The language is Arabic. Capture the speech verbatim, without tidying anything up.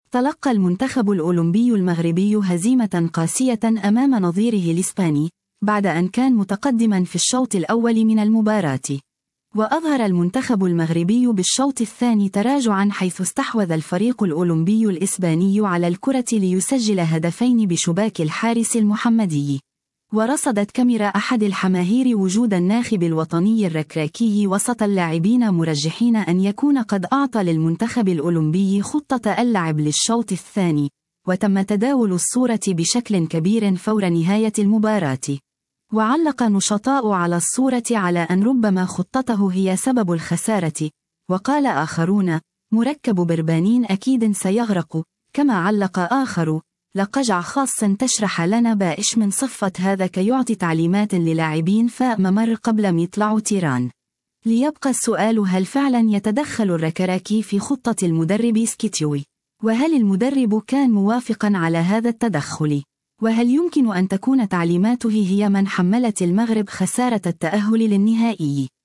تلقى المنتخب الأولمبي المغربي هزيمة قاسية أمام نظيره الإسباني، بعد أن كان متقدما في الشوط الأول من المباراة. وأظهر المنتخب المغربي بالشوط الثاني تراجعا، حيث استحوذ الفريق الأولمبي الإسباني على الكرة ليسجل هدفين بشباك الحارس المحمدي. ورصدت كاميرا أحد الحماهير وجود الناخب الوطني الركراكي وسط اللاعبين، مرجحين أن يكون قد أعطى للمنتخب الأولمبي خطة اللعب للشوط الثاني، وتم تداول الصورة بشكل كبير فور نهاية المباراة. وعلق نشطاء على الصورة على أن ربما خطته هي سبب الخسارة، وقال آخرون: مركب بربانين أكيد سيغرق. كما علق آخر: لقجع خاص تشرح لنا بائش من صفة هذا كيعطي تعليمات للاعبين فاء ممر قبل ما يطلعوا تيران. ليبقى السؤال: هل فعلا يتدخل الركراكي في خطة المدرب سكيتيوي؟ وهل المدرب كان موافقا على هذا التدخل؟ وهل يمكن أن تكون تعليماته هي من حملت المغرب خسارة التأهل للنهائي؟